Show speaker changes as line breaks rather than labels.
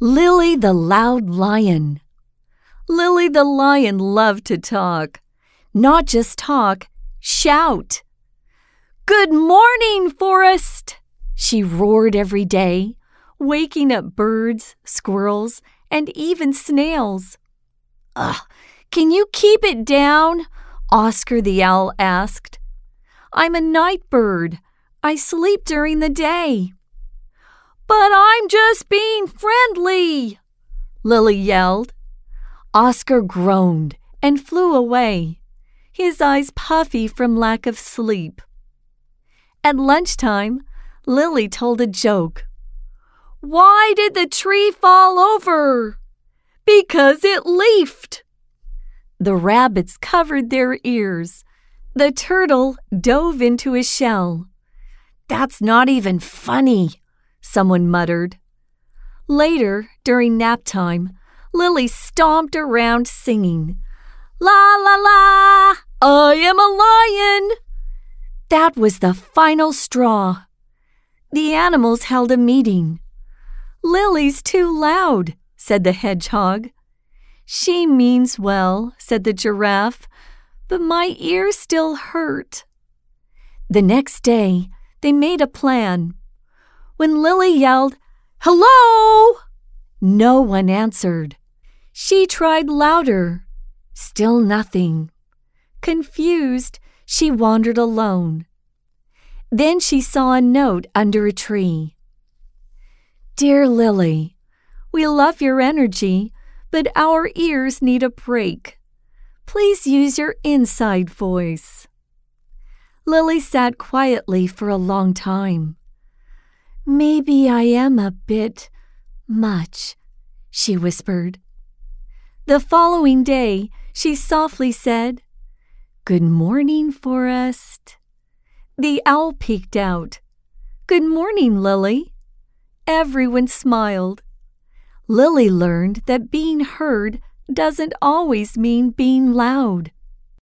Lily the Loud Lion. Lily the lion loved to talk. Not just talk, shout. "Good morning, forest!" she roared every day, waking up birds, squirrels, and even snails. "Ugh, can you keep it down?" Oscar the owl asked. "I'm a night bird. I sleep during the day." "But I'm just being friendly," Lily yelled. Oscar groaned and flew away, his eyes puffy from lack of sleep. At lunchtime, Lily told a joke. "Why did the tree fall over?" "Because it leafed." The rabbits covered their ears. The turtle dove into his shell. "That's not even funny," someone muttered. Later, during nap time, Lily stomped around singing, "La la la, I am a lion." That was the final straw. The animals held a meeting. "Lily's too loud," said the hedgehog. "She means well," said the giraffe, "but my ears still hurt." The next day, they made a plan. When Lily yelled, "Hello!" no one answered. She tried louder. Still nothing. Confused, she wandered alone. Then she saw a note under a tree. "Dear Lily, we love your energy, but our ears need a break. Please use your inside voice." Lily sat quietly for a long time. "Maybe I am a bit much," she whispered. The following day, she softly said, "Good morning, forest." The owl peeked out. "Good morning, Lily." Everyone smiled. Lily learned that being heard doesn't always mean being loud.